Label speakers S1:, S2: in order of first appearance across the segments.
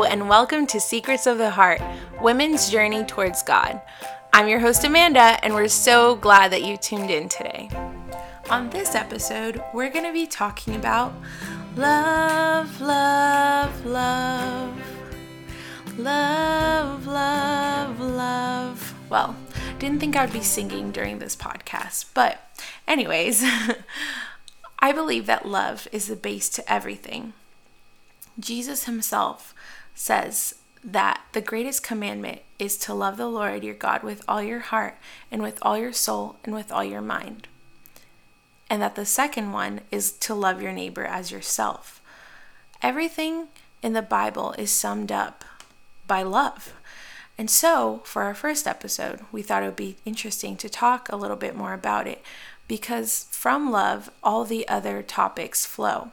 S1: and welcome to Secrets of the Heart, Women's Journey Towards God. I'm your host, Amanda, and we're so glad that you tuned in today. On this episode, we're going to be talking about love, love, love, love, love, love. Well, didn't think I would be singing during this podcast, but anyways, I believe that love is the base to everything. Jesus himself says that the greatest commandment is to love the Lord your God with all your heart and with all your soul and with all your mind. And that the second one is to love your neighbor as yourself. Everything in the Bible is summed up by love. And so, for our first episode, we thought it would be interesting to talk a little bit more about it because from love, all the other topics flow.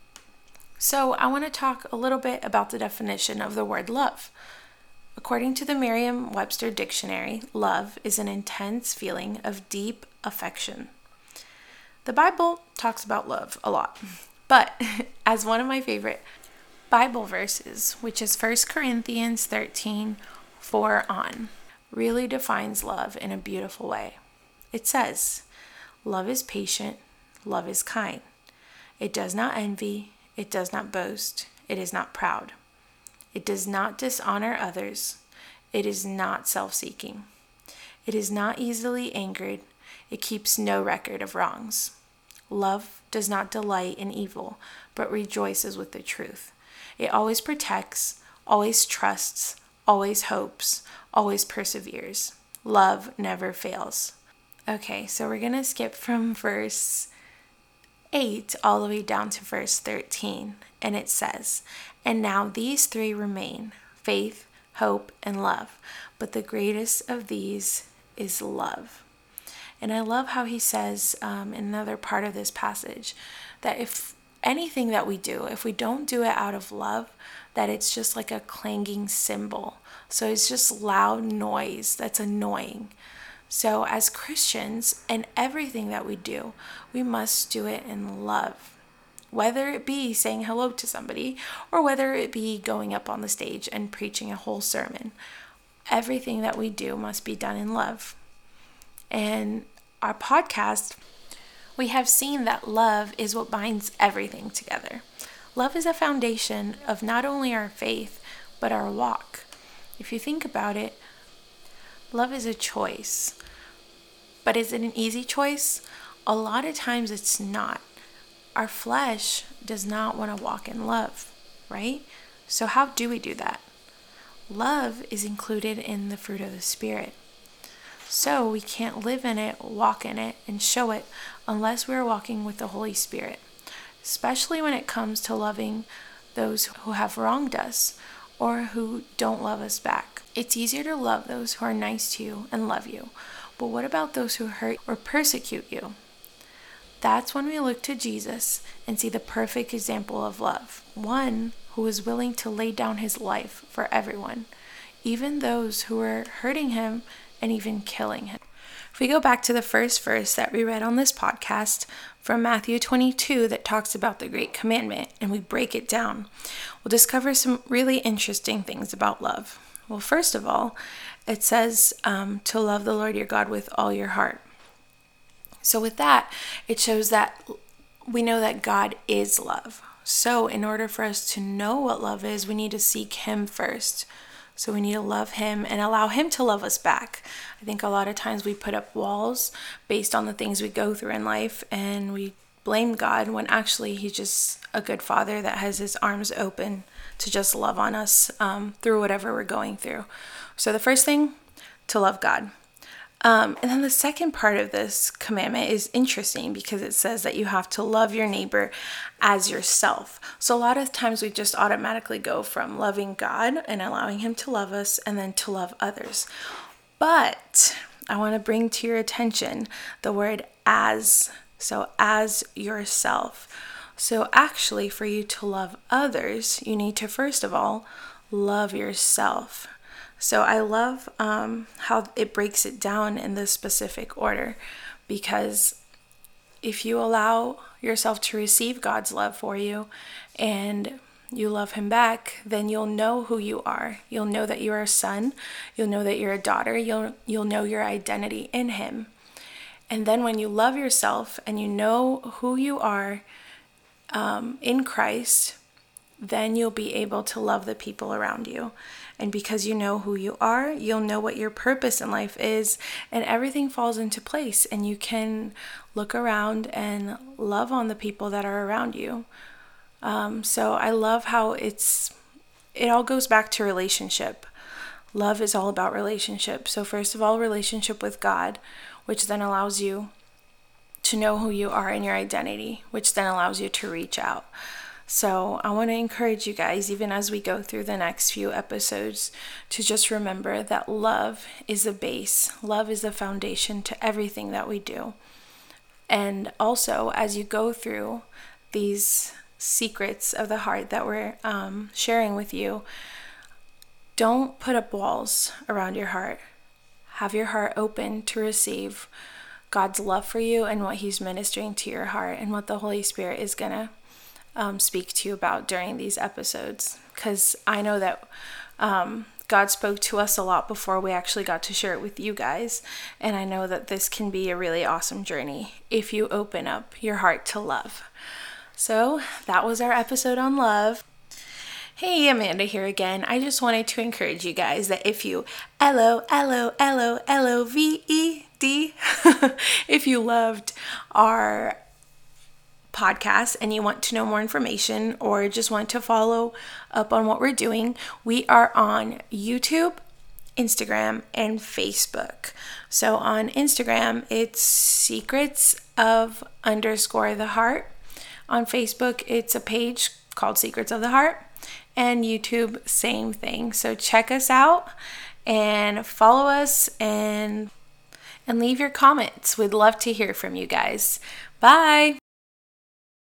S1: So I want to talk a little bit about the definition of the word love. According to the Merriam-Webster dictionary, love is an intense feeling of deep affection. The Bible talks about love a lot, but as one of my favorite Bible verses, which is 1 Corinthians 13:4 on, really defines love in a beautiful way. It says, "Love is patient, love is kind. It does not envy. It does not boast. It is not proud. It does not dishonor others. It is not self-seeking. It is not easily angered. It keeps no record of wrongs. Love does not delight in evil, but rejoices with the truth. It always protects, always trusts, always hopes, always perseveres. Love never fails." Okay, so we're going to skip from verse 8 all the way down to verse 13, and it says, "And now these three remain, faith, hope, and love, but the greatest of these is love." And I love how he says in another part of this passage that if anything that we do, if we don't do it out of love, that it's just like a clanging cymbal. So it's just loud noise that's annoying. So as Christians, and everything that we do, we must do it in love. Whether it be saying hello to somebody, or whether it be going up on the stage and preaching a whole sermon, everything that we do must be done in love. And our podcast, we have seen that love is what binds everything together. Love is a foundation of not only our faith, but our walk. If you think about it, love is a choice. But is it an easy choice? A lot of times it's not. Our flesh does not want to walk in love, right? So how do we do that? Love is included in the fruit of the Spirit. So we can't live in it, walk in it, and show it unless we're walking with the Holy Spirit, especially when it comes to loving those who have wronged us or who don't love us back. It's easier to love those who are nice to you and love you, but what about those who hurt or persecute you? That's when we look to Jesus and see the perfect example of love, one who is willing to lay down his life for everyone, even those who are hurting him and even killing him. If we go back to the first verse that we read on this podcast from Matthew 22 that talks about the great commandment, and we break it down, we'll discover some really interesting things about love. Well, first of all, it says to love the Lord your God with all your heart. So with that, it shows that we know that God is love. So in order for us to know what love is, we need to seek him first. So we need to love him and allow him to love us back. I think a lot of times we put up walls based on the things we go through in life, and we blame God when actually he's just a good father that has his arms open to just love on us through whatever we're going through. So the first thing, to love God. And then the second part of this commandment is interesting because it says that you have to love your neighbor as yourself. So a lot of times we just automatically go from loving God and allowing him to love us and then to love others. But I want to bring to your attention the word as. So as yourself. So actually for you to love others, you need to first of all love yourself. So I love how it breaks it down in this specific order, because if you allow yourself to receive God's love for you and you love him back, then you'll know who you are. You'll know that you're a son. You'll know that you're a daughter. You'll know your identity in him. And then when you love yourself and you know who you are in Christ, then you'll be able to love the people around you. And because you know who you are, you'll know what your purpose in life is, and everything falls into place, and you can look around and love on the people that are around you. So I love how it all goes back to relationship. Love is all about relationship. So first of all, relationship with God, which then allows you to know who you are in your identity, which then allows you to reach out. So I want to encourage you guys, even as we go through the next few episodes, to just remember that love is a base. Love is the foundation to everything that we do. And also, as you go through these secrets of the heart that we're sharing with you, don't put up walls around your heart. Have your heart open to receive God's love for you and what he's ministering to your heart and what the Holy Spirit is going to speak to you about during these episodes, because I know that God spoke to us a lot before we actually got to share it with you guys, and I know that this can be a really awesome journey if you open up your heart to love. So that was our episode on love. Hey, Amanda here again. I just wanted to encourage you guys that if you LOVED if you loved our podcast and you want to know more information or just want to follow up on what we're doing, we are on YouTube, Instagram, and Facebook. So on Instagram, it's secrets_of_the_heart. On Facebook, it's a page called Secrets of the Heart. And YouTube, same thing. So check us out and follow us and leave your comments. We'd love to hear from you guys. Bye.